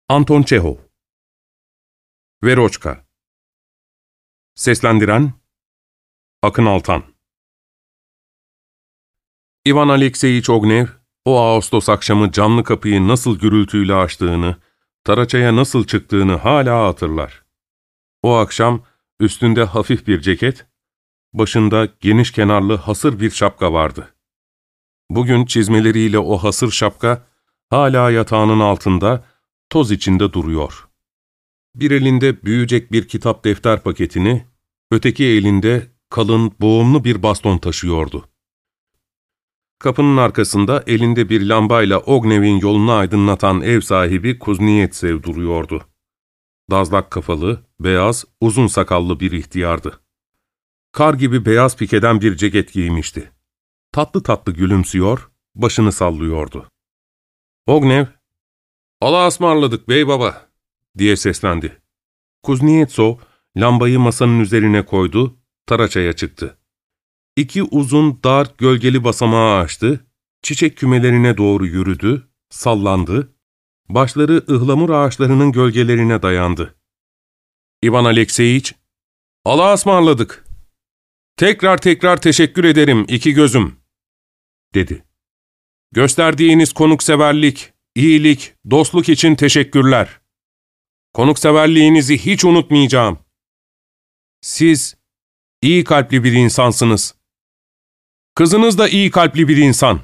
Anton Çehov. Veroçka. Seslendiren Akın Altan. İvan Alekseyiç Ognev, o Ağustos akşamı camlı kapıyı nasıl gürültüyle açtığını, Taraça'ya nasıl çıktığını hala hatırlar. O akşam üstünde hafif bir ceket, başında geniş kenarlı hasır bir şapka vardı. Bugün çizmeleriyle o hasır şapka hala yatağının altında, toz içinde duruyor. Bir elinde büyüyecek bir kitap defter paketini, öteki elinde kalın, boğumlu bir baston taşıyordu. Kapının arkasında elinde bir lambayla Ognev'in yolunu aydınlatan ev sahibi Kuznetsev duruyordu. Dazlak kafalı, beyaz, uzun sakallı bir ihtiyardı. Kar gibi beyaz pikeden bir ceket giymişti. Tatlı tatlı gülümsüyor, başını sallıyordu. Ognev, "Allah'a ısmarladık bey baba," diye seslendi. Kuznetsov lambayı masanın üzerine koydu, Taraça'ya çıktı. İki uzun, dar, gölgeli basamağı açtı, çiçek kümelerine doğru yürüdü, sallandı, başları ıhlamur ağaçlarının gölgelerine dayandı. "İvan Alekseyiç, Allah'a ısmarladık. Tekrar tekrar teşekkür ederim iki gözüm," dedi. "Gösterdiğiniz konukseverlik, iyilik, dostluk için teşekkürler. Konukseverliğinizi hiç unutmayacağım. Siz iyi kalpli bir insansınız. Kızınız da iyi kalpli bir insan.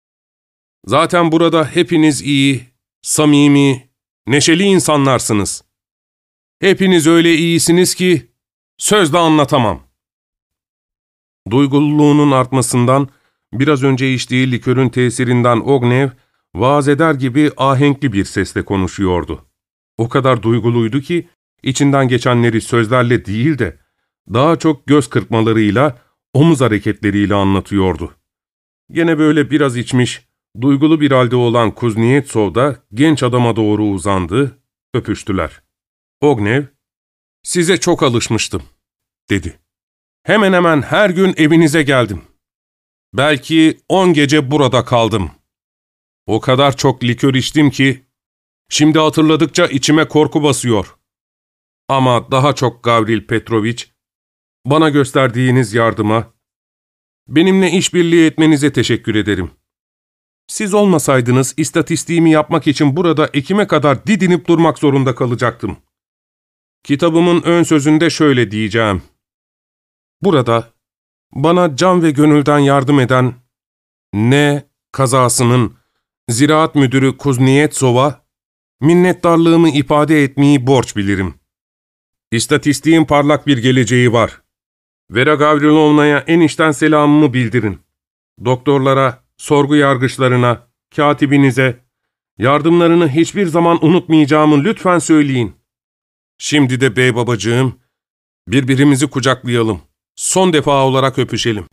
Zaten burada hepiniz iyi, samimi, neşeli insanlarsınız. Hepiniz öyle iyisiniz ki sözle anlatamam." Duygululuğunun artmasından, biraz önce içtiği likörün tesirinden Ognev, vaaz eder gibi ahenkli bir sesle konuşuyordu. O kadar duyguluydu ki, içinden geçenleri sözlerle değil de, daha çok göz kırpmalarıyla, omuz hareketleriyle anlatıyordu. Gene böyle biraz içmiş, duygulu bir halde olan Kuznetsov da genç adama doğru uzandı, öpüştüler. Ognev, "Size çok alışmıştım," dedi. "Hemen hemen her gün evinize geldim. Belki 10 gece burada kaldım. O kadar çok likör içtim ki, şimdi hatırladıkça içime korku basıyor. Ama daha çok Gavril Petroviç, bana gösterdiğiniz yardıma, benimle işbirliği etmenize teşekkür ederim. Siz olmasaydınız istatistiğimi yapmak için burada Ekim'e kadar didinip durmak zorunda kalacaktım. Kitabımın ön sözünde şöyle diyeceğim. Burada bana can ve gönülden yardım eden ne kazasının ziraat müdürü Kuznetsov'a minnettarlığımı ifade etmeyi borç bilirim. İstatistiğin parlak bir geleceği var. Vera Gavrilovna'ya en içten selamımı bildirin. Doktorlara, sorgu yargıçlarına, katibinize, yardımlarını hiçbir zaman unutmayacağımı lütfen söyleyin. Şimdi de bey babacığım, birbirimizi kucaklayalım. Son defa olarak öpüşelim."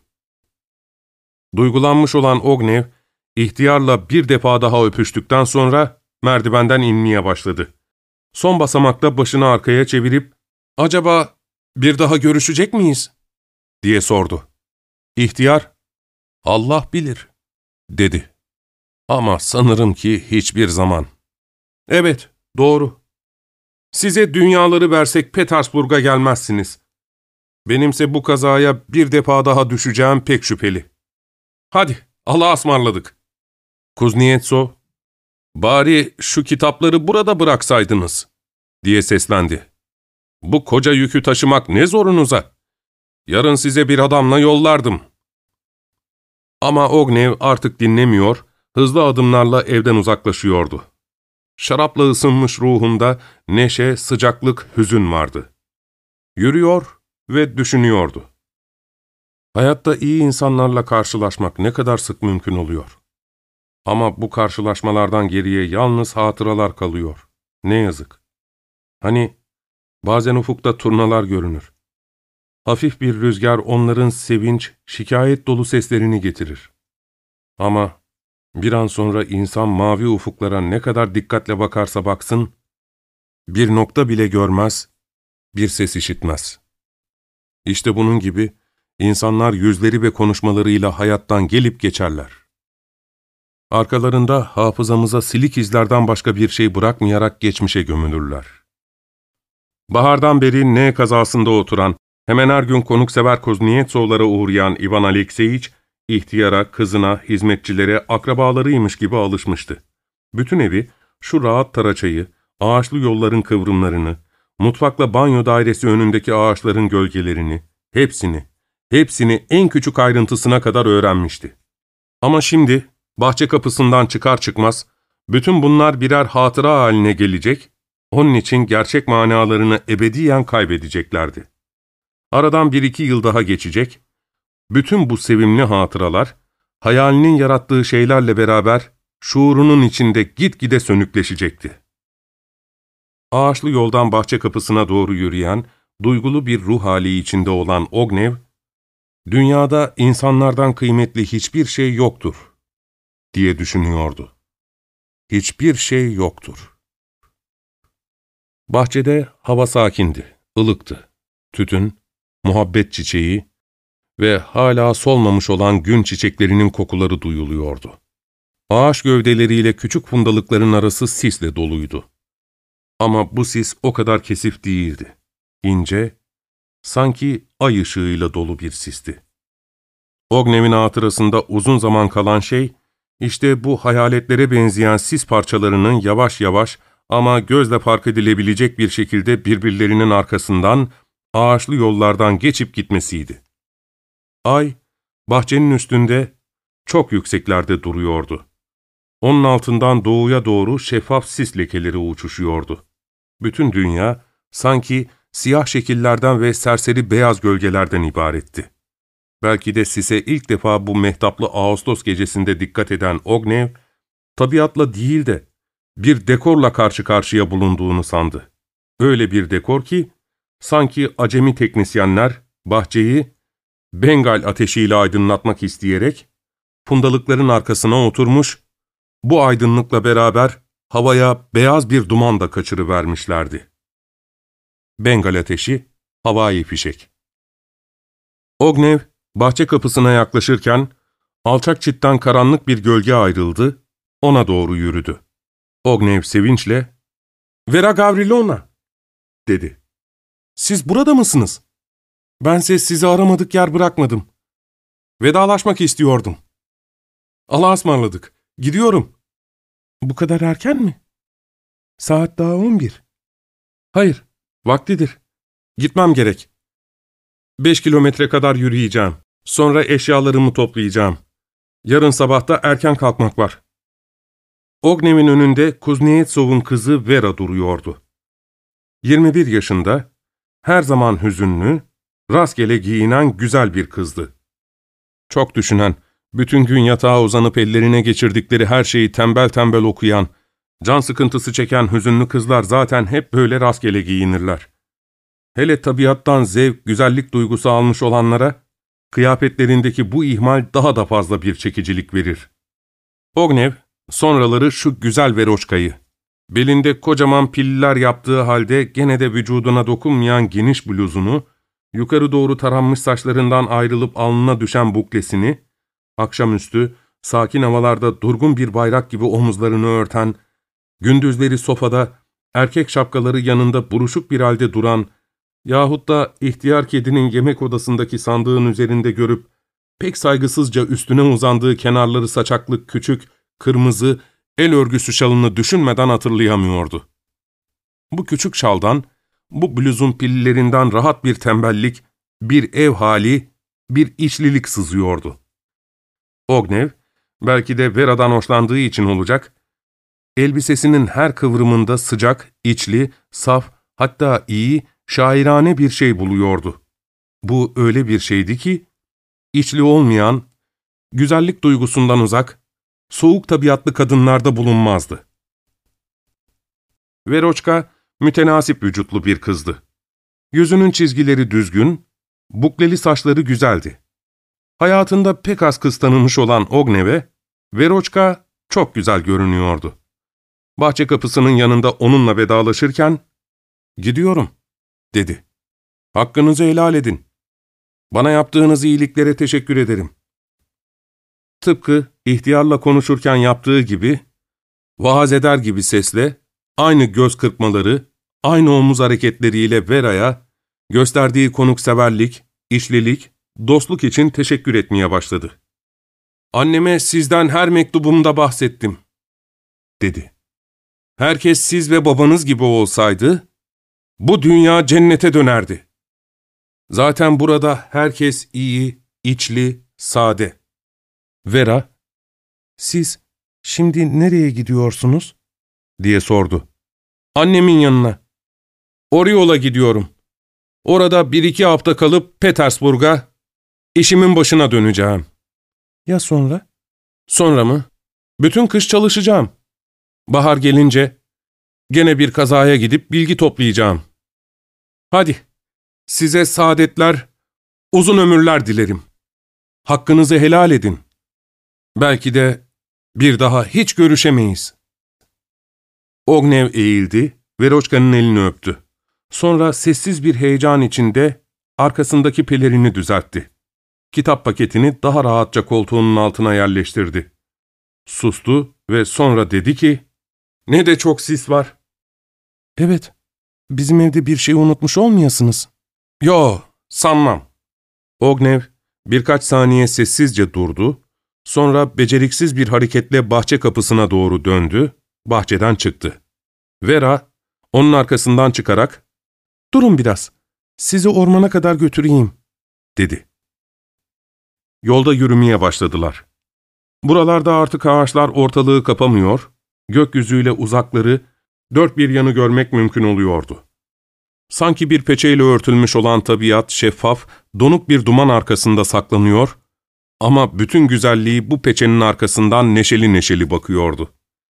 Duygulanmış olan Ognev, ihtiyarla bir defa daha öpüştükten sonra merdivenden inmeye başladı. Son basamakta başını arkaya çevirip, "Acaba bir daha görüşecek miyiz?" diye sordu. İhtiyar, "Allah bilir," dedi. "Ama sanırım ki hiçbir zaman." "Evet, doğru. Size dünyaları versek Petersburg'a gelmezsiniz. Benimse bu kazaya bir defa daha düşeceğim pek şüpheli. Hadi, Allah'a ısmarladık." Kuznetsov, "Bari şu kitapları burada bıraksaydınız," diye seslendi. "Bu koca yükü taşımak ne zorunuza? Yarın size bir adamla yollardım." Ama Ognev artık dinlemiyor, hızlı adımlarla evden uzaklaşıyordu. Şarapla ısınmış ruhunda neşe, sıcaklık, hüzün vardı. Yürüyor ve düşünüyordu. Hayatta iyi insanlarla karşılaşmak ne kadar sık mümkün oluyor. Ama bu karşılaşmalardan geriye yalnız hatıralar kalıyor. Ne yazık. Hani bazen ufukta turnalar görünür. Hafif bir rüzgar onların sevinç, şikayet dolu seslerini getirir. Ama bir an sonra insan mavi ufuklara ne kadar dikkatle bakarsa baksın, bir nokta bile görmez, bir ses işitmez. İşte bunun gibi insanlar yüzleri ve konuşmalarıyla hayattan gelip geçerler. Arkalarında hafızamıza silik izlerden başka bir şey bırakmayarak geçmişe gömülürler. Bahardan beri N kazasında oturan, hemen her gün konuksever Kuznetsovlara uğrayan Ivan Alekseyiç, ihtiyara, kızına, hizmetçilere, akrabalarıymış gibi alışmıştı. Bütün evi, şu rahat taraçayı, ağaçlı yolların kıvrımlarını, mutfakla banyo dairesi önündeki ağaçların gölgelerini, hepsini en küçük ayrıntısına kadar öğrenmişti. Ama şimdi, bahçe kapısından çıkar çıkmaz, bütün bunlar birer hatıra haline gelecek, onun için gerçek manalarını ebediyen kaybedeceklerdi. Aradan 1-2 yıl daha geçecek, bütün bu sevimli hatıralar, hayalinin yarattığı şeylerle beraber şuurunun içinde gitgide sönükleşecekti. Ağaçlı yoldan bahçe kapısına doğru yürüyen, duygulu bir ruh hali içinde olan Ognev, "Dünyada insanlardan kıymetli hiçbir şey yoktur," diye düşünüyordu. Hiçbir şey yoktur. Bahçede hava sakindi, ılıktı. Tütün, muhabbet çiçeği ve hala solmamış olan gün çiçeklerinin kokuları duyuluyordu. Ağaç gövdeleriyle küçük fundalıkların arası sisle doluydu. Ama bu sis o kadar kesif değildi. İnce, sanki ay ışığıyla dolu bir sisti. Ognev'in hatırasında uzun zaman kalan şey, işte bu hayaletlere benzeyen sis parçalarının yavaş yavaş ama gözle fark edilebilecek bir şekilde birbirlerinin arkasından, ağaçlı yollardan geçip gitmesiydi. Ay, bahçenin üstünde, çok yükseklerde duruyordu. Onun altından doğuya doğru şeffaf sis lekeleri uçuşuyordu. Bütün dünya, sanki siyah şekillerden ve serseri beyaz gölgelerden ibaretti. Belki de sise ilk defa bu mehtaplı Ağustos gecesinde dikkat eden Ognev, tabiatla değil de bir dekorla karşı karşıya bulunduğunu sandı. Öyle bir dekor ki, sanki acemi teknisyenler bahçeyi Bengal ateşiyle aydınlatmak isteyerek, fundalıkların arkasına oturmuş, bu aydınlıkla beraber havaya beyaz bir duman da kaçırıvermişlerdi. Bengal ateşi, havai fişek. Ognev, bahçe kapısına yaklaşırken, alçak çitten karanlık bir gölge ayrıldı, ona doğru yürüdü. Ognev sevinçle, ''Vera Gavrilona!'' dedi. ''Siz burada mısınız? Bense sizi aramadık yer bırakmadım. Vedalaşmak istiyordum. Allah'a ısmarladık. Gidiyorum.'' ''Bu kadar erken mi? Saat daha 11. ''Hayır, vaktidir. Gitmem gerek. 5 kilometre kadar yürüyeceğim. Sonra eşyalarımı toplayacağım. Yarın sabah da erken kalkmak var.'' Ognev'in önünde Kuznetsov'un kızı Vera duruyordu. 21 yaşında, her zaman hüzünlü, rastgele giyinen güzel bir kızdı. Çok düşünen, bütün gün yatağa uzanıp ellerine geçirdikleri her şeyi tembel tembel okuyan, can sıkıntısı çeken hüzünlü kızlar zaten hep böyle rastgele giyinirler. Hele tabiattan zevk, güzellik duygusu almış olanlara, kıyafetlerindeki bu ihmal daha da fazla bir çekicilik verir. Ognev, sonraları şu güzel Veroçka'yı, belinde kocaman piller yaptığı halde gene de vücuduna dokunmayan geniş bluzunu, yukarı doğru taranmış saçlarından ayrılıp alnına düşen buklesini, akşamüstü, sakin havalarda durgun bir bayrak gibi omuzlarını örten, gündüzleri sofada, erkek şapkaları yanında buruşuk bir halde duran, yahut da ihtiyar kedinin yemek odasındaki sandığın üzerinde görüp, pek saygısızca üstüne uzandığı kenarları saçaklı küçük, kırmızı, el örgüsü şalını düşünmeden hatırlayamıyordu. Bu küçük şaldan, bu bluzun pillerinden rahat bir tembellik, bir ev hali, bir içlilik sızıyordu. Ognev, belki de Vera'dan hoşlandığı için olacak, elbisesinin her kıvrımında sıcak, içli, saf, hatta iyi, şairane bir şey buluyordu. Bu öyle bir şeydi ki, içli olmayan, güzellik duygusundan uzak, soğuk tabiatlı kadınlarda bulunmazdı. Veroçka, mütenasip vücutlu bir kızdı. Yüzünün çizgileri düzgün, bukleli saçları güzeldi. Hayatında pek az kız tanımış olan Ognev'e, Veroçka çok güzel görünüyordu. Bahçe kapısının yanında onunla vedalaşırken, ''Gidiyorum.'' dedi. ''Hakkınızı helal edin. Bana yaptığınız iyiliklere teşekkür ederim.'' tıpkı ihtiyarla konuşurken yaptığı gibi, vaaz eder gibi sesle, aynı göz kırpmaları, aynı omuz hareketleriyle Vera'ya gösterdiği konukseverlik, işlilik, dostluk için teşekkür etmeye başladı. "Anneme sizden her mektubumda bahsettim," dedi. "Herkes siz ve babanız gibi olsaydı, bu dünya cennete dönerdi. Zaten burada herkes iyi, içli, sade." Vera, "Siz şimdi nereye gidiyorsunuz?" diye sordu. "Annemin yanına. Oriola gidiyorum. Orada 1-2 hafta kalıp Petersburg'a, işimin başına döneceğim." "Ya sonra?" "Sonra mı? Bütün kış çalışacağım. Bahar gelince gene bir kazaya gidip bilgi toplayacağım. Hadi, size saadetler, uzun ömürler dilerim. Hakkınızı helal edin. Belki de bir daha hiç görüşemeyiz." Ognev eğildi, Veroçka'nın elini öptü. Sonra sessiz bir heyecan içinde arkasındaki pelerini düzeltti. Kitap paketini daha rahatça koltuğunun altına yerleştirdi. Sustu ve sonra dedi ki, "Ne de çok sis var." "Evet, bizim evde bir şey unutmuş olmayasınız." "Yo, sanmam." Ognev birkaç saniye sessizce durdu, sonra beceriksiz bir hareketle bahçe kapısına doğru döndü, bahçeden çıktı. Vera, onun arkasından çıkarak, "Durun biraz, sizi ormana kadar götüreyim," dedi. Yolda yürümeye başladılar. Buralarda artık ağaçlar ortalığı kapamıyor, gökyüzüyle uzakları, dört bir yanı görmek mümkün oluyordu. Sanki bir peçeyle örtülmüş olan tabiat şeffaf, donuk bir duman arkasında saklanıyor ama bütün güzelliği bu peçenin arkasından neşeli neşeli bakıyordu.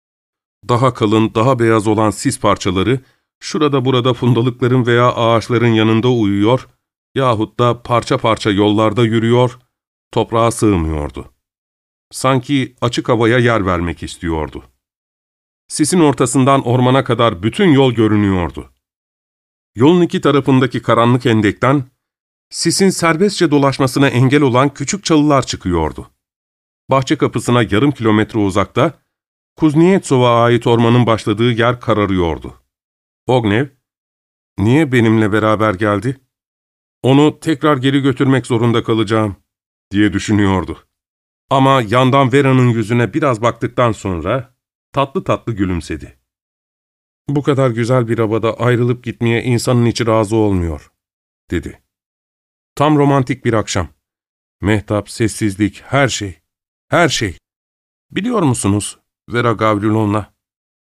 Daha kalın, daha beyaz olan sis parçaları, şurada burada fundalıkların veya ağaçların yanında uyuyor yahut da parça parça yollarda yürüyor, toprağa sığmıyordu. Sanki açık havaya yer vermek istiyordu. Sisin ortasından ormana kadar bütün yol görünüyordu. Yolun iki tarafındaki karanlık hendekten, sisin serbestçe dolaşmasına engel olan küçük çalılar çıkıyordu. Bahçe kapısına yarım kilometre uzakta, Kuznetsov'a ait ormanın başladığı yer kararıyordu. Ognev, "Niye benimle beraber geldi? Onu tekrar geri götürmek zorunda kalacağım," diye düşünüyordu. Ama yandan Vera'nın yüzüne biraz baktıktan sonra tatlı tatlı gülümsedi. "Bu kadar güzel bir havada ayrılıp gitmeye insanın içi razı olmuyor," dedi. "Tam romantik bir akşam. Mehtap, sessizlik, her şey, her şey. Biliyor musunuz Vera Gavrilovna,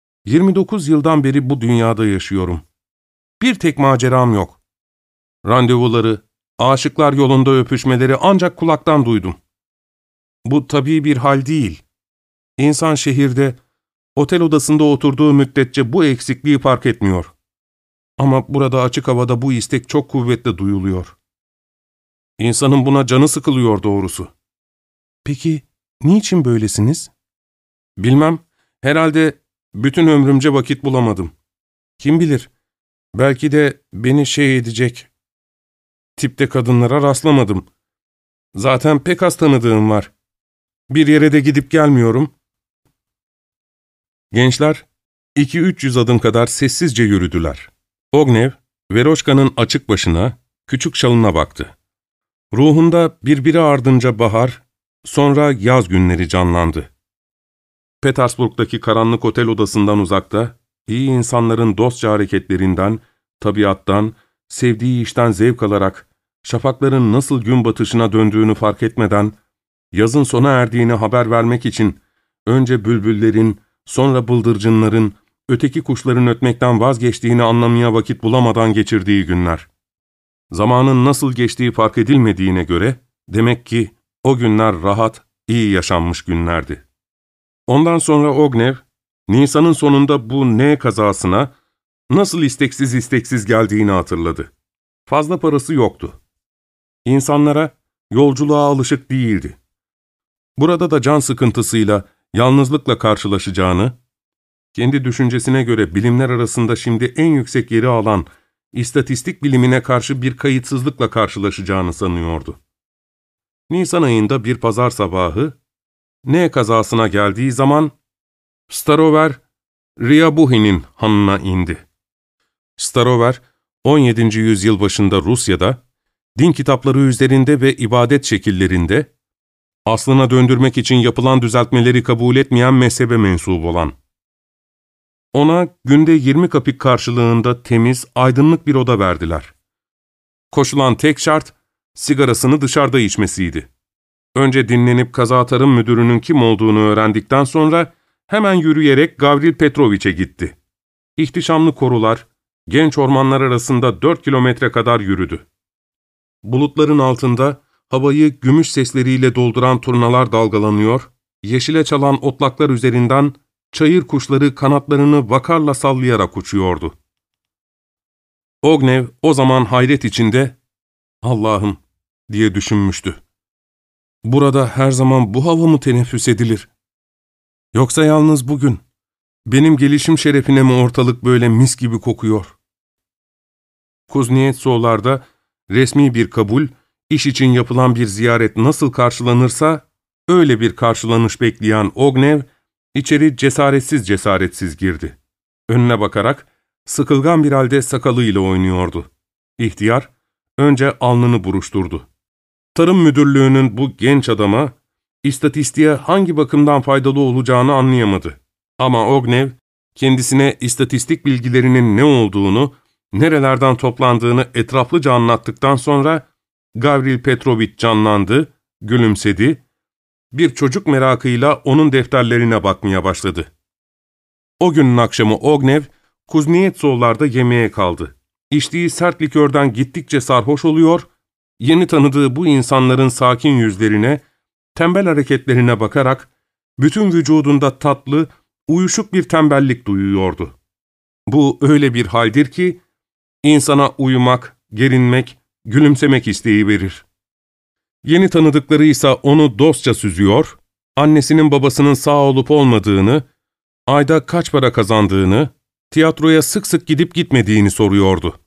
29 yıldan beri bu dünyada yaşıyorum. Bir tek maceram yok. Randevuları, aşıklar yolunda öpüşmeleri ancak kulaktan duydum. Bu tabii bir hal değil. İnsan şehirde, otel odasında oturduğu müddetçe bu eksikliği fark etmiyor. Ama burada açık havada bu istek çok kuvvetli duyuluyor. İnsanın buna canı sıkılıyor doğrusu." "Peki, niçin böylesiniz?" "Bilmem, herhalde bütün ömrümce vakit bulamadım. Kim bilir, belki de beni şey edecek tipte kadınlara rastlamadım. Zaten pek az tanıdığım var. Bir yere de gidip gelmiyorum." Gençler 200-300 adım kadar sessizce yürüdüler. Ognev, Veroçka'nın açık başına, küçük şalına baktı. Ruhunda birbiri ardınca bahar, sonra yaz günleri canlandı. Petersburg'daki karanlık otel odasından uzakta, iyi insanların dostça hareketlerinden, tabiattan, sevdiği işten zevk alarak, şafakların nasıl gün batışına döndüğünü fark etmeden, yazın sona erdiğini haber vermek için, önce bülbüllerin, sonra bıldırcınların, öteki kuşların ötmekten vazgeçtiğini anlamaya vakit bulamadan geçirdiği günler. Zamanın nasıl geçtiği fark edilmediğine göre, demek ki o günler rahat, iyi yaşanmış günlerdi. Ondan sonra Ognev, Nisan'ın sonunda bu N kazasına nasıl isteksiz isteksiz geldiğini hatırladı. Fazla parası yoktu. İnsanlara yolculuğa alışık değildi. Burada da can sıkıntısıyla, yalnızlıkla karşılaşacağını, kendi düşüncesine göre bilimler arasında şimdi en yüksek yeri alan istatistik bilimine karşı bir kayıtsızlıkla karşılaşacağını sanıyordu. Nisan ayında bir pazar sabahı, N kazasına geldiği zaman Starover, Ryabuhin'in hanına indi. Starover, 17. yüzyıl başında Rusya'da, din kitapları üzerinde ve ibadet şekillerinde, aslına döndürmek için yapılan düzeltmeleri kabul etmeyen mezhebe mensup olan. Ona günde 20 kapik karşılığında temiz, aydınlık bir oda verdiler. Koşulan tek şart, sigarasını dışarıda içmesiydi. Önce dinlenip kaza tarım müdürünün kim olduğunu öğrendikten sonra hemen yürüyerek Gavril Petroviç'e gitti. İhtişamlı korular, genç ormanlar arasında 4 kilometre kadar yürüdü. Bulutların altında havayı gümüş sesleriyle dolduran turnalar dalgalanıyor, yeşile çalan otlaklar üzerinden çayır kuşları kanatlarını vakarla sallayarak uçuyordu. Ognev o zaman hayret içinde, "Allah'ım," diye düşünmüştü. "Burada her zaman bu hava mı teneffüs edilir? Yoksa yalnız bugün, benim gelişim şerefine mi ortalık böyle mis gibi kokuyor?" Kuznetsovlar'da resmi bir kabul, iş için yapılan bir ziyaret nasıl karşılanırsa, öyle bir karşılanış bekleyen Ognev, içeri cesaretsiz girdi. Önüne bakarak, sıkılgan bir halde sakalıyla oynuyordu. İhtiyar, önce alnını buruşturdu. Tarım müdürlüğünün bu genç adama, istatistiğe hangi bakımdan faydalı olacağını anlayamadı. Ama Ognev, kendisine istatistik bilgilerinin ne olduğunu, nerelerden toplandığını etraflıca anlattıktan sonra, Gavril Petroviç canlandı, gülümsedi, bir çocuk merakıyla onun defterlerine bakmaya başladı. O günün akşamı Ognev, Kuznetsovlar'da yemeğe kaldı. İçtiği sert likörden gittikçe sarhoş oluyor, yeni tanıdığı bu insanların sakin yüzlerine, tembel hareketlerine bakarak, bütün vücudunda tatlı, uyuşuk bir tembellik duyuyordu. Bu öyle bir haldir ki, insana uyumak, gerinmek, gülümsemek isteği verir. Yeni tanıdıkları ise onu dostça süzüyor, annesinin babasının sağ olup olmadığını, ayda kaç para kazandığını, tiyatroya sık sık gidip gitmediğini soruyordu.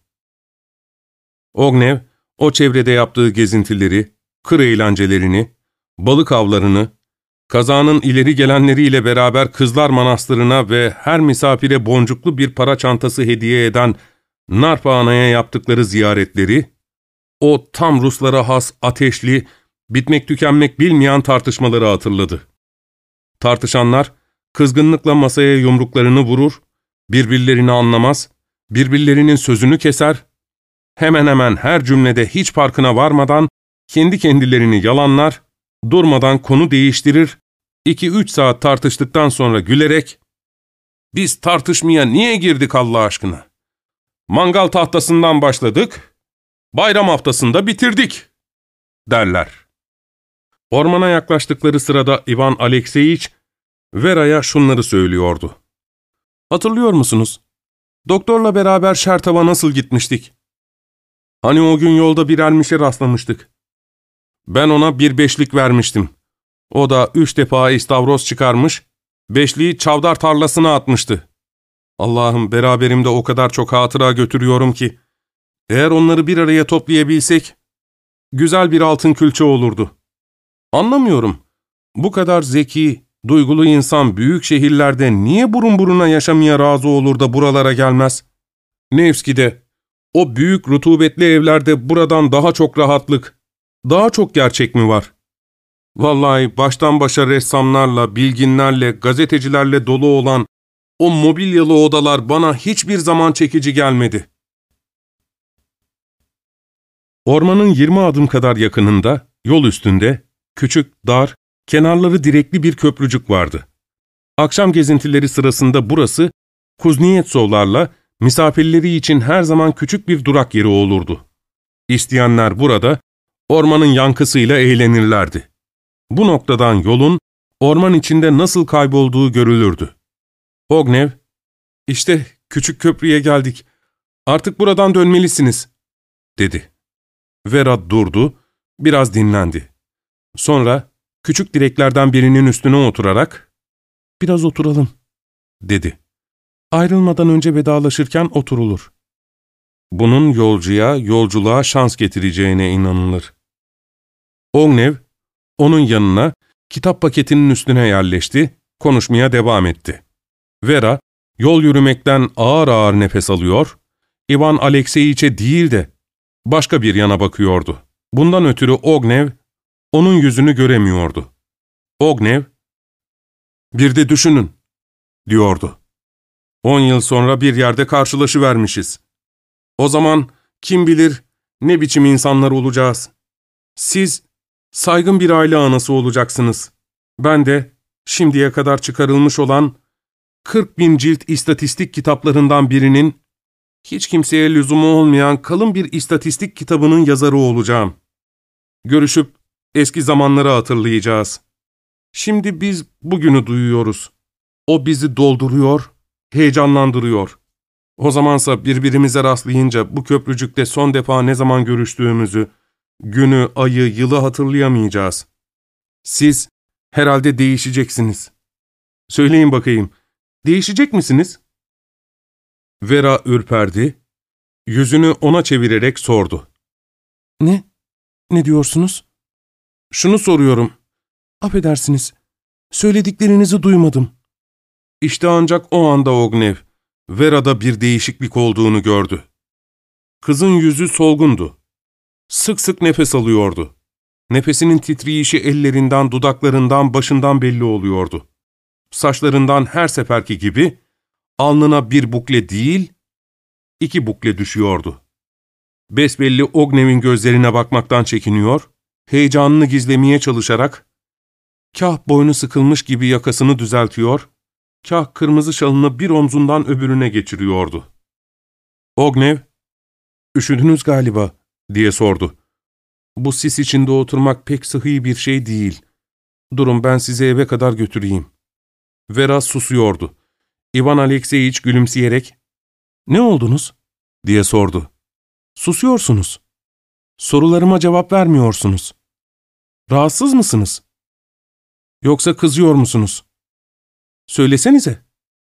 Ognev, o çevrede yaptığı gezintileri, kır eğlencelerini, balık avlarını, kazanın ileri gelenleriyle beraber Kızlar Manastırı'na ve her misafire boncuklu bir para çantası hediye eden Narpa Ana'ya yaptıkları ziyaretleri, o tam Ruslara has ateşli, bitmek tükenmek bilmeyen tartışmaları hatırladı. Tartışanlar, kızgınlıkla masaya yumruklarını vurur, birbirlerini anlamaz, birbirlerinin sözünü keser, hemen hemen her cümlede hiç farkına varmadan, kendi kendilerini yalanlar, durmadan konu değiştirir, 2-3 saat tartıştıktan sonra gülerek, "Biz tartışmaya niye girdik Allah aşkına? Mangal tahtasından başladık, bayram haftasında bitirdik," derler. Ormana yaklaştıkları sırada Ivan Alekseyiç, Vera'ya şunları söylüyordu. "Hatırlıyor musunuz? Doktorla beraber Şertav'a nasıl gitmiştik? Hani o gün yolda bir ermişe rastlamıştık. Ben ona bir beşlik vermiştim. O da 3 defa istavroz çıkarmış, beşliği çavdar tarlasına atmıştı. Allah'ım, beraberimde o kadar çok hatıra götürüyorum ki, eğer onları bir araya toplayabilsek, güzel bir altın külçe olurdu. Anlamıyorum, bu kadar zeki, duygulu insan büyük şehirlerde niye burun buruna yaşamaya razı olur da buralara gelmez? Nevski'de, o büyük rutubetli evlerde buradan daha çok rahatlık, daha çok gerçek mi var? Vallahi baştan başa ressamlarla, bilginlerle, gazetecilerle dolu olan o mobilyalı odalar bana hiçbir zaman çekici gelmedi." Ormanın 20 adım kadar yakınında, yol üstünde, küçük, dar, kenarları direkli bir köprücük vardı. Akşam gezintileri sırasında burası, Kuznetsovlarla misafirleri için her zaman küçük bir durak yeri olurdu. İsteyenler burada, ormanın yankısıyla eğlenirlerdi. Bu noktadan yolun, orman içinde nasıl kaybolduğu görülürdü. Ognev, "İşte küçük köprüye geldik, artık buradan dönmelisiniz," dedi. Vera durdu, biraz dinlendi. Sonra küçük direklerden birinin üstüne oturarak, "Biraz oturalım," dedi. "Ayrılmadan önce vedalaşırken oturulur. Bunun yolculuğa şans getireceğine inanılır." Ognev, onun yanına kitap paketinin üstüne yerleşti, konuşmaya devam etti. Vera, yol yürümekten ağır ağır nefes alıyor, Ivan Alekseyiç'e değil de başka bir yana bakıyordu. Bundan ötürü Ognev, onun yüzünü göremiyordu. Ognev, "Bir de düşünün," diyordu. 10 yıl sonra bir yerde karşılaşıvermişiz. O zaman kim bilir ne biçim insanlar olacağız. Siz saygın bir aile anası olacaksınız. Ben de şimdiye kadar çıkarılmış olan 40.000 cilt istatistik kitaplarından birinin, hiç kimseye lüzumu olmayan kalın bir istatistik kitabının yazarı olacağım. Görüşüp eski zamanları hatırlayacağız. Şimdi biz bugünü duyuyoruz. O bizi dolduruyor, heyecanlandırıyor. O zamansa birbirimize rastlayınca bu köprücükte son defa ne zaman görüştüğümüzü, günü, ayı, yılı hatırlayamayacağız. Siz herhalde değişeceksiniz. Söyleyin bakayım, değişecek misiniz? Vera ürperdi, yüzünü ona çevirerek sordu. Ne? Ne diyorsunuz? Şunu soruyorum. Affedersiniz, söylediklerinizi duymadım. İşte ancak o anda Ognev, Vera'da bir değişiklik olduğunu gördü. Kızın yüzü solgundu. Sık sık nefes alıyordu. Nefesinin titreyişi ellerinden, dudaklarından, başından belli oluyordu. Saçlarından her seferki gibi alnına bir bukle değil, 2 bukle düşüyordu. Besbelli Ognev'in gözlerine bakmaktan çekiniyor, heyecanını gizlemeye çalışarak, kah boynu sıkılmış gibi yakasını düzeltiyor, kah kırmızı şalını bir omzundan öbürüne geçiriyordu. Ognev, "Üşüdünüz galiba," diye sordu. "Bu sis içinde oturmak pek sıhhi bir şey değil. Durun ben sizi eve kadar götüreyim." Vera susuyordu. Ivan Alekseyiç gülümseyerek, "Ne oldunuz?" diye sordu. "Susuyorsunuz. Sorularıma cevap vermiyorsunuz. Rahatsız mısınız? Yoksa kızıyor musunuz? Söylesenize."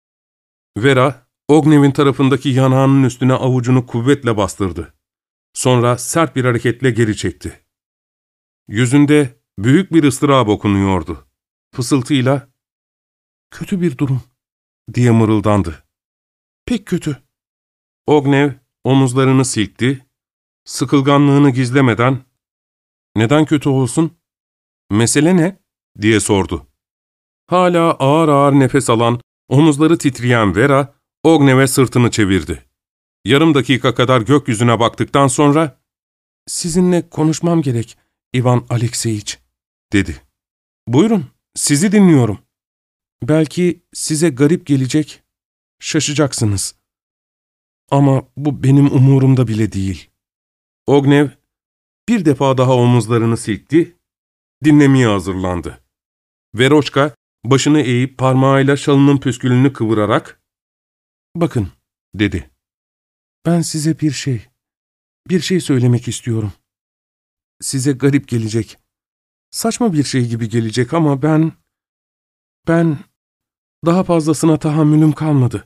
Vera, Ognev'in tarafındaki yanağının üstüne avucunu kuvvetle bastırdı. Sonra sert bir hareketle geri çekti. Yüzünde büyük bir ıstırap okunuyordu. Fısıltıyla, "Kötü bir durum," diye mırıldandı. "Pek kötü." Ognev omuzlarını silkti, sıkılganlığını gizlemeden, "Neden kötü olsun? Mesele ne?" diye sordu. Hala ağır ağır nefes alan, omuzları titreyen Vera, Ognev'e sırtını çevirdi. Yarım dakika kadar gökyüzüne baktıktan sonra, "Sizinle konuşmam gerek, Ivan Alekseyiç," dedi. "Buyurun, sizi dinliyorum. Belki size garip gelecek, şaşacaksınız. Ama bu benim umurumda bile değil." Ognev bir defa daha omuzlarını silkti, dinlemeye hazırlandı. Veroçka, başını eğip parmağıyla şalının püskülünü kıvırarak, "Bakın," dedi. "Ben size bir şey söylemek istiyorum. Size garip gelecek, saçma bir şey gibi gelecek ama ben daha fazlasına tahammülüm kalmadı."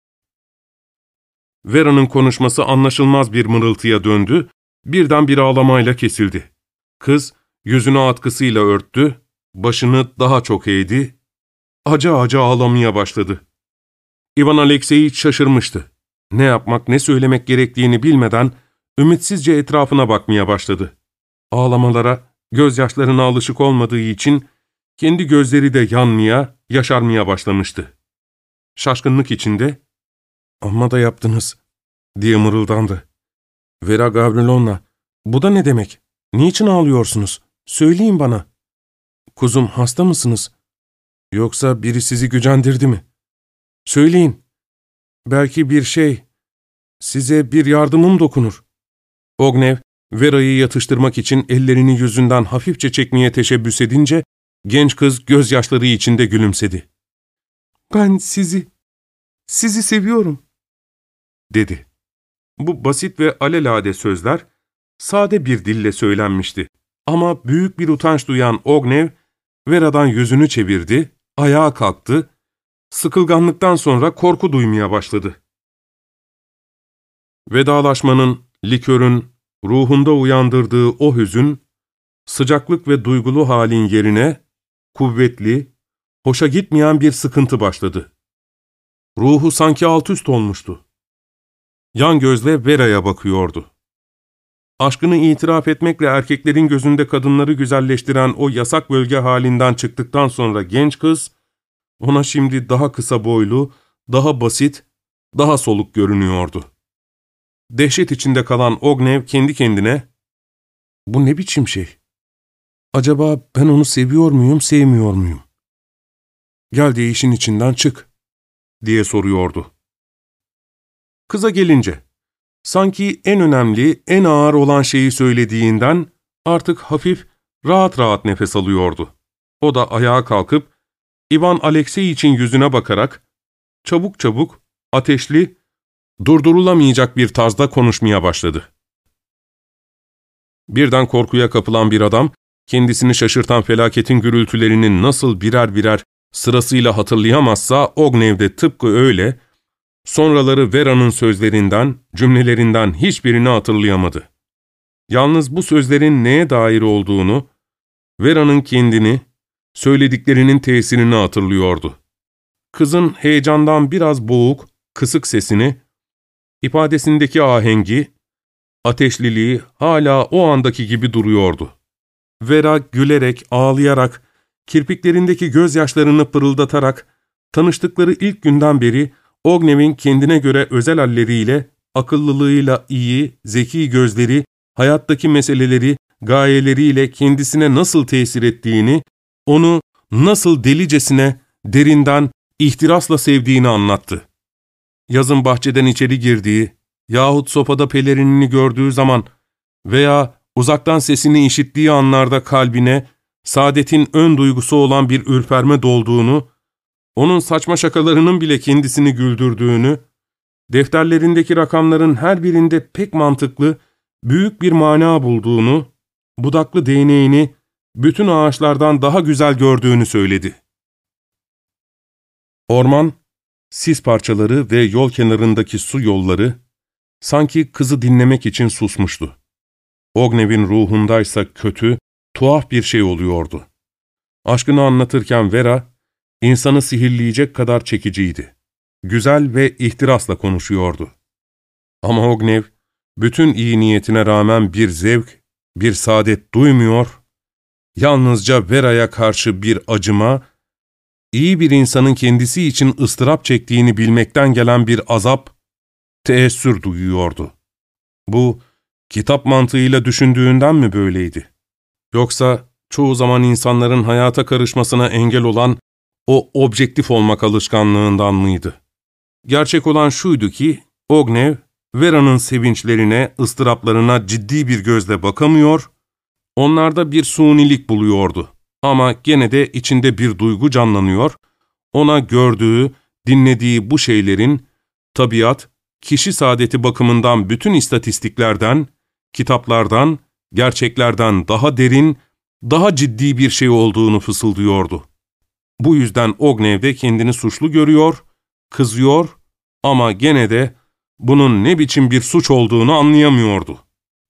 Vera'nın konuşması anlaşılmaz bir mırıltıya döndü, birden bir ağlamayla kesildi. Kız yüzünü atkısıyla örttü, başını daha çok eğdi, acı acı ağlamaya başladı. Ivan Alekseyiç şaşırmıştı. Ne yapmak, ne söylemek gerektiğini bilmeden ümitsizce etrafına bakmaya başladı. Ağlamalara, gözyaşlarına alışık olmadığı için kendi gözleri de yanmaya, yaşarmaya başlamıştı. Şaşkınlık içinde, "Amma da yaptınız," diye mırıldandı. "Vera Gavrilovna, bu da ne demek? Niçin ağlıyorsunuz? Söyleyin bana. Kuzum, hasta mısınız? Yoksa biri sizi gücendirdi mi? Söyleyin. Belki size bir yardımım dokunur." Ognev, Vera'yı yatıştırmak için ellerini yüzünden hafifçe çekmeye teşebbüs edince, genç kız gözyaşları içinde gülümsedi. "Ben sizi seviyorum," dedi. Bu basit ve alelade sözler, sade bir dille söylenmişti. Ama büyük bir utanç duyan Ognev, Vera'dan yüzünü çevirdi, ayağa kalktı, sıkılganlıktan sonra korku duymaya başladı. Vedalaşmanın, likörün, ruhunda uyandırdığı o hüzün, sıcaklık ve duygulu halin yerine, kuvvetli, hoşa gitmeyen bir sıkıntı başladı. Ruhu sanki altüst olmuştu. Yan gözle Vera'ya bakıyordu. Aşkını itiraf etmekle erkeklerin gözünde kadınları güzelleştiren o yasak bölge halinden çıktıktan sonra genç kız, ona şimdi daha kısa boylu, daha basit, daha soluk görünüyordu. Dehşet içinde kalan Ognev kendi kendine, ''Bu ne biçim şey? Acaba ben onu seviyor muyum, sevmiyor muyum? Gel de işin içinden çık.'' diye soruyordu. Kıza gelince, sanki en önemli, en ağır olan şeyi söylediğinden artık hafif, rahat rahat nefes alıyordu. O da ayağa kalkıp, İvan Alekseyiç'in yüzüne bakarak, çabuk çabuk, ateşli, durdurulamayacak bir tarzda konuşmaya başladı. Birden korkuya kapılan bir adam, kendisini şaşırtan felaketin gürültülerini nasıl birer birer sırasıyla hatırlayamazsa, Ognev de tıpkı öyle, sonraları Vera'nın sözlerinden, cümlelerinden hiçbirini hatırlayamadı. Yalnız bu sözlerin neye dair olduğunu, Vera'nın kendini, söylediklerinin tesirini hatırlıyordu. Kızın heyecandan biraz boğuk, kısık sesini, ifadesindeki ahengi, ateşliliği hala o andaki gibi duruyordu. Vera gülerek, ağlayarak, kirpiklerindeki gözyaşlarını pırıldatarak, tanıştıkları ilk günden beri Ognev'in kendine göre özel halleriyle, akıllılığıyla iyi, zeki gözleri, hayattaki meseleleri, gayeleriyle kendisine nasıl tesir ettiğini, onu nasıl delicesine, derinden, ihtirasla sevdiğini anlattı. Yazın bahçeden içeri girdiği yahut sofada pelerinini gördüğü zaman veya uzaktan sesini işittiği anlarda kalbine, saadetin ön duygusu olan bir ürperme dolduğunu, onun saçma şakalarının bile kendisini güldürdüğünü, defterlerindeki rakamların her birinde pek mantıklı, büyük bir mana bulduğunu, budaklı değneğini bütün ağaçlardan daha güzel gördüğünü söyledi. Orman, sis parçaları ve yol kenarındaki su yolları, sanki kızı dinlemek için susmuştu. Ognev'in ruhundaysa kötü, tuhaf bir şey oluyordu. Aşkını anlatırken Vera, insanı sihirleyecek kadar çekiciydi. Güzel ve ihtirasla konuşuyordu. Ama Ognev, bütün iyi niyetine rağmen bir zevk, bir saadet duymuyor, yalnızca Vera'ya karşı bir acıma, iyi bir insanın kendisi için ıstırap çektiğini bilmekten gelen bir azap, teessür duyuyordu. Bu, kitap mantığıyla düşündüğünden mi böyleydi? Yoksa çoğu zaman insanların hayata karışmasına engel olan o objektif olmak alışkanlığından mıydı? Gerçek olan şuydu ki, Ognev, Vera'nın sevinçlerine, ıstıraplarına ciddi bir gözle bakamıyor, onlarda bir sunilik buluyordu. Ama gene de içinde bir duygu canlanıyor, ona gördüğü, dinlediği bu şeylerin, tabiat, kişi saadeti bakımından bütün istatistiklerden, kitaplardan, gerçeklerden daha derin, daha ciddi bir şey olduğunu fısıldıyordu. Bu yüzden Ognev de kendini suçlu görüyor, kızıyor ama gene de bunun ne biçim bir suç olduğunu anlayamıyordu.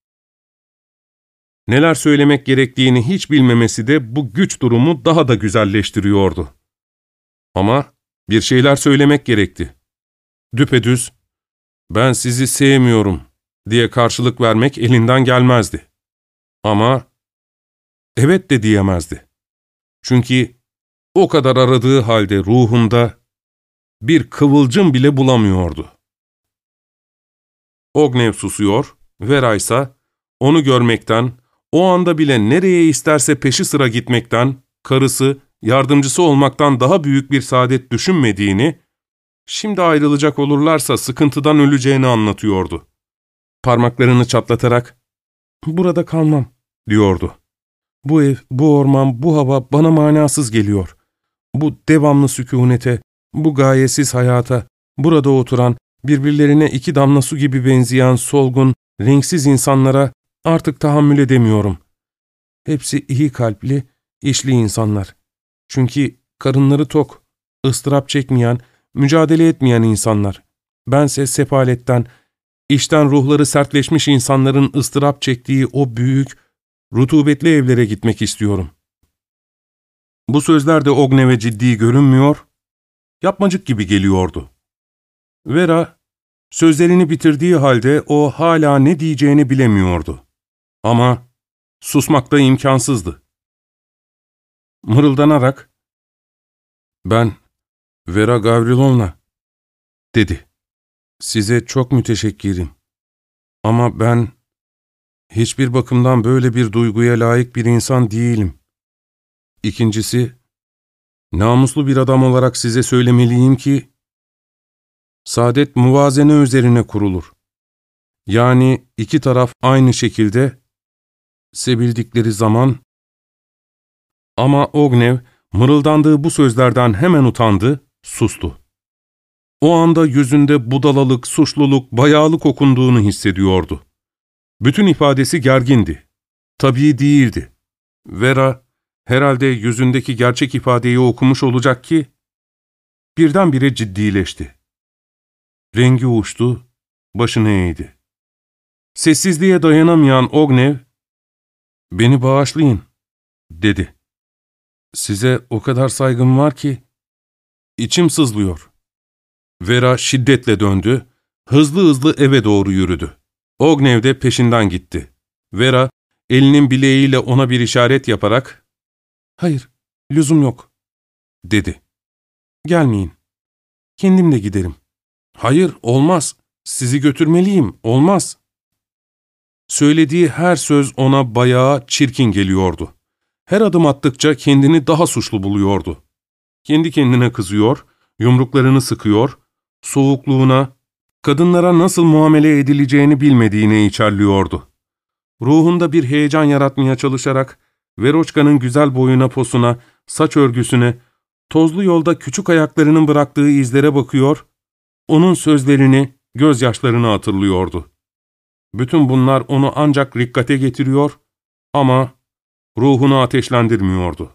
Neler söylemek gerektiğini hiç bilmemesi de bu güç durumu daha da güzelleştiriyordu. Ama bir şeyler söylemek gerekti. Düpedüz, "Ben sizi sevmiyorum," diye karşılık vermek elinden gelmezdi. Ama evet de diyemezdi. Çünkü o kadar aradığı halde ruhunda bir kıvılcım bile bulamıyordu. Ognev susuyor, Vera ise onu görmekten, o anda bile nereye isterse peşi sıra gitmekten, karısı, yardımcısı olmaktan daha büyük bir saadet düşünmediğini, şimdi ayrılacak olurlarsa sıkıntıdan öleceğini anlatıyordu. Parmaklarını çatlatarak, "Burada kalmam," diyordu. "Bu ev, bu orman, bu hava bana manasız geliyor. Bu devamlı sükûnete, bu gayesiz hayata, burada oturan, birbirlerine iki damla su gibi benzeyen solgun, renksiz insanlara artık tahammül edemiyorum. Hepsi iyi kalpli, işli insanlar. Çünkü karınları tok, ıstırap çekmeyen, mücadele etmeyen insanlar. Bense sefaletten, işten ruhları sertleşmiş insanların ıstırap çektiği o büyük, rutubetli evlere gitmek istiyorum." Bu sözler de Ognev'e ciddi görünmüyor, yapmacık gibi geliyordu. Vera, sözlerini bitirdiği halde o hala ne diyeceğini bilemiyordu. Ama susmak da imkansızdı. Mırıldanarak, "Ben Vera Gavrilovna," dedi. "Size çok müteşekkirim. Ama ben hiçbir bakımdan böyle bir duyguya layık bir insan değilim. İkincisi, namuslu bir adam olarak size söylemeliyim ki, saadet muvazene üzerine kurulur. Yani iki taraf aynı şekilde sevildikleri zaman..." Ama Ognev, mırıldandığı bu sözlerden hemen utandı, sustu. O anda yüzünde budalalık, suçluluk, bayağılık okunduğunu hissediyordu. Bütün ifadesi gergindi. Tabii değildi. Vera, herhalde yüzündeki gerçek ifadeyi okumuş olacak ki, birdenbire ciddileşti. Rengi uçtu, başını eğdi. Sessizliğe dayanamayan Ognev, "Beni bağışlayın," dedi. "Size o kadar saygım var ki, içim sızlıyor." Vera şiddetle döndü, hızlı hızlı eve doğru yürüdü. Ognev de peşinden gitti. Vera, elinin bileğiyle ona bir işaret yaparak, "Hayır, lüzum yok," dedi. "Gelmeyin. Kendim de giderim." "Hayır, olmaz. Sizi götürmeliyim, olmaz." Söylediği her söz ona bayağı çirkin geliyordu. Her adım attıkça kendini daha suçlu buluyordu. Kendi kendine kızıyor, yumruklarını sıkıyor, soğukluğuna, kadınlara nasıl muamele edileceğini bilmediğini içerliyordu. Ruhunda bir heyecan yaratmaya çalışarak, Veroçka'nın güzel boyuna, posuna, saç örgüsüne, tozlu yolda küçük ayaklarının bıraktığı izlere bakıyor, onun sözlerini, gözyaşlarını hatırlıyordu. Bütün bunlar onu ancak rikkate getiriyor ama ruhunu ateşlendirmiyordu.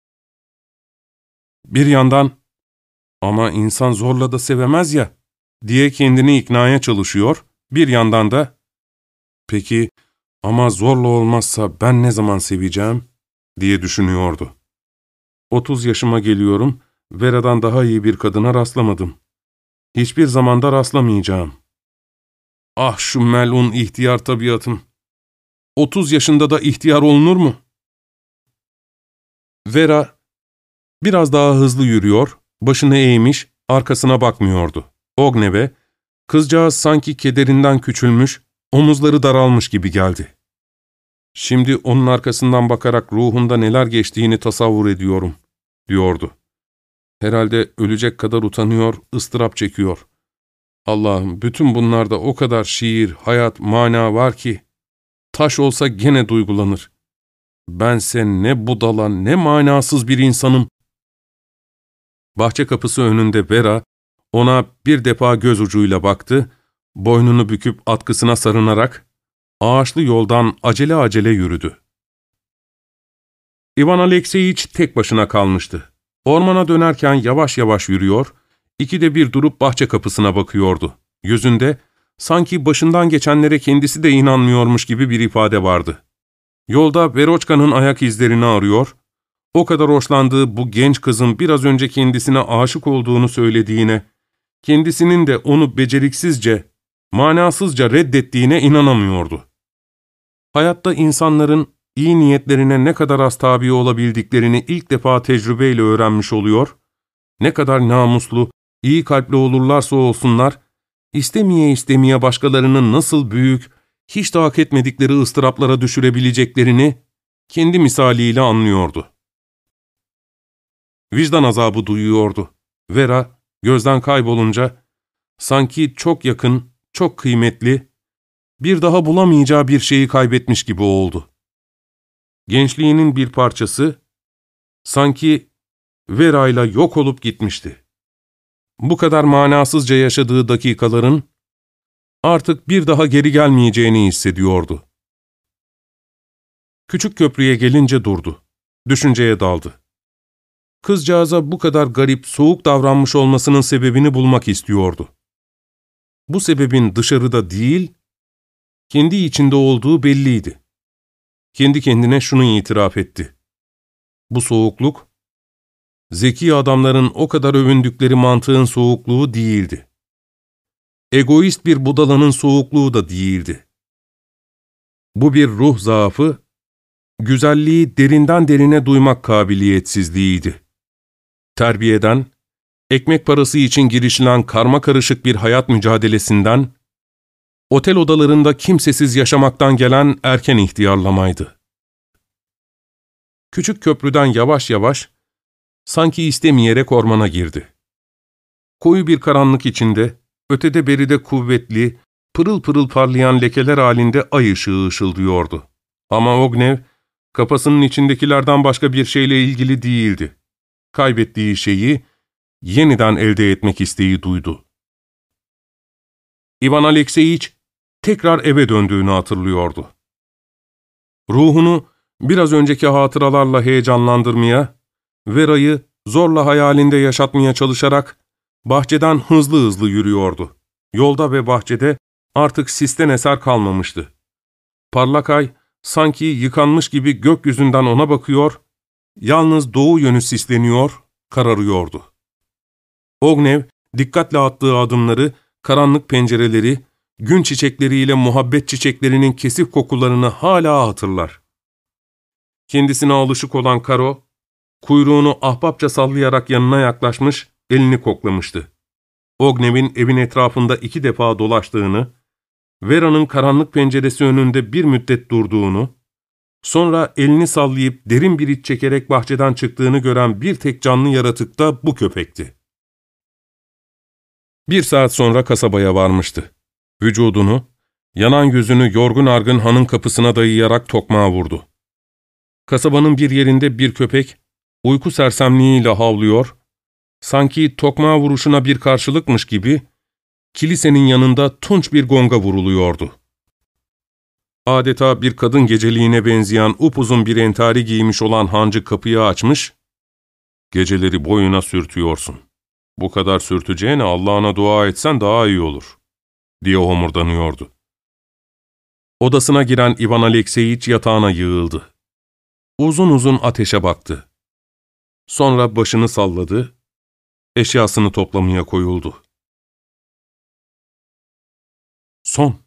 Bir yandan, "Ama insan zorla da sevemez ya," diye kendini iknaya çalışıyor, bir yandan da, "Peki ama zorla olmazsa ben ne zaman seveceğim?" diye düşünüyordu. 30 yaşıma geliyorum, Vera'dan daha iyi bir kadına rastlamadım. Hiçbir zamanda rastlamayacağım. Ah şu melun ihtiyar tabiatım! 30 yaşında da ihtiyar olunur mu? Vera biraz daha hızlı yürüyor, başını eğmiş, arkasına bakmıyordu. Ognev'e, kızcağız sanki kederinden küçülmüş, omuzları daralmış gibi geldi. "Şimdi onun arkasından bakarak ruhunda neler geçtiğini tasavvur ediyorum," diyordu. "Herhalde ölecek kadar utanıyor, ıstırap çekiyor. Allah'ım, bütün bunlarda o kadar şiir, hayat, mana var ki, taş olsa gene duygulanır. Bense ne budala, ne manasız bir insanım." Bahçe kapısı önünde Vera, ona bir defa göz ucuyla baktı, boynunu büküp atkısına sarınarak, ağaçlı yoldan acele acele yürüdü. İvan Alekseyiç tek başına kalmıştı. Ormana dönerken yavaş yavaş yürüyor, ikide bir durup bahçe kapısına bakıyordu. Yüzünde, sanki başından geçenlere kendisi de inanmıyormuş gibi bir ifade vardı. Yolda Veroçka'nın ayak izlerini arıyor, o kadar hoşlandığı bu genç kızın biraz önce kendisine aşık olduğunu söylediğine, kendisinin de onu beceriksizce, manasızca reddettiğine inanamıyordu. Hayatta insanların iyi niyetlerine ne kadar az tabi olabildiklerini ilk defa tecrübeyle öğrenmiş oluyor, ne kadar namuslu, iyi kalpli olurlarsa olsunlar, istemeye istemeye başkalarının nasıl büyük, hiç de hak etmedikleri ıstıraplara düşürebileceklerini kendi misaliyle anlıyordu. Vicdan azabı duyuyordu. Vera, gözden kaybolunca, sanki çok yakın, çok kıymetli, bir daha bulamayacağı bir şeyi kaybetmiş gibi oldu. Gençliğinin bir parçası, sanki Vera'yla yok olup gitmişti. Bu kadar manasızca yaşadığı dakikaların, artık bir daha geri gelmeyeceğini hissediyordu. Küçük köprüye gelince durdu. Düşünceye daldı. Kızcağıza bu kadar garip, soğuk davranmış olmasının sebebini bulmak istiyordu. Bu sebebin dışarıda değil, kendi içinde olduğu belliydi. Kendi kendine şunu itiraf etti: "Bu soğukluk, zeki adamların o kadar övündükleri mantığın soğukluğu değildi. Egoist bir budalanın soğukluğu da değildi. Bu bir ruh zaafı, güzelliği derinden derine duymak kabiliyetsizliğiydi. Terbiyeden, ekmek parası için girişilen karmakarışık bir hayat mücadelesinden, otel odalarında kimsesiz yaşamaktan gelen erken ihtiyarlamaydı. Küçük köprüden yavaş yavaş, sanki istemeyerek ormana girdi. Koyu bir karanlık içinde, ötede beride kuvvetli, pırıl pırıl parlayan lekeler halinde ay ışığı ışıldıyordu. Ama Ognev, kafasının içindekilerden başka bir şeyle ilgili değildi. Kaybettiği şeyi yeniden elde etmek isteği duydu. İvan Alekseyiç tekrar eve döndüğünü hatırlıyordu. Ruhunu biraz önceki hatıralarla heyecanlandırmaya, Vera'yı zorla hayalinde yaşatmaya çalışarak bahçeden hızlı hızlı yürüyordu. Yolda ve bahçede artık sisten eser kalmamıştı. Parlak ay sanki yıkanmış gibi gökyüzünden ona bakıyor, yalnız doğu yönü sisleniyor, kararıyordu. Ognev dikkatle attığı adımları, karanlık pencereleri, gün çiçekleriyle muhabbet çiçeklerinin kesif kokularını hala hatırlar. Kendisine alışık olan Karo, kuyruğunu ahbapça sallayarak yanına yaklaşmış, elini koklamıştı. Ognev'in evin etrafında 2 defa dolaştığını, Vera'nın karanlık penceresi önünde bir müddet durduğunu, sonra elini sallayıp derin bir iç çekerek bahçeden çıktığını gören bir tek canlı yaratık da bu köpekti. 1 saat sonra kasabaya varmıştı. Vücudunu, yanan yüzünü yorgun argın hanın kapısına dayayarak tokmağa vurdu. Kasabanın bir yerinde bir köpek, uyku sersemliğiyle havlıyor, sanki tokmağa vuruşuna bir karşılıkmış gibi, kilisenin yanında tunç bir gonga vuruluyordu. Adeta bir kadın geceliğine benzeyen upuzun bir entari giymiş olan hancı kapıyı açmış, ''Geceleri boyuna sürtüyorsun. Bu kadar sürteceğine Allah'ına dua etsen daha iyi olur.'' diye homurdanıyordu. Odasına giren İvan Alekseyiç yatağına yığıldı. Uzun uzun ateşe baktı. Sonra başını salladı, eşyasını toplamaya koyuldu. Son.